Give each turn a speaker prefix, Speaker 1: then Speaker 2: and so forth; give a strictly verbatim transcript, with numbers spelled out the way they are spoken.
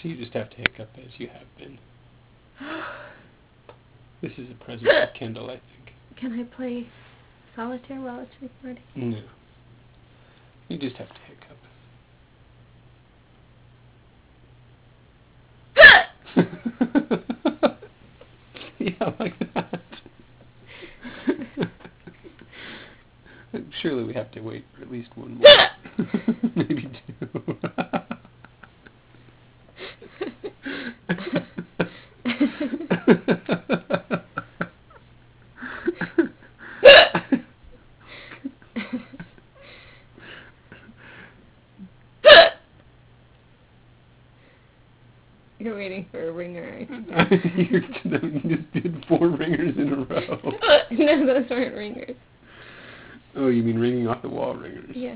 Speaker 1: So you just have to hiccup as you have been. This is a present for Kendall, I think.
Speaker 2: Can I play solitaire while it's recording?
Speaker 1: No. You just have to hiccup. Yeah, like that. Surely we have to wait for at least one more. Maybe two.
Speaker 2: You're waiting for a ringer.
Speaker 1: you just did four ringers in a row.
Speaker 2: No, those weren't ringers.
Speaker 1: Oh, you mean ringing off the wall ringers?
Speaker 2: Yeah.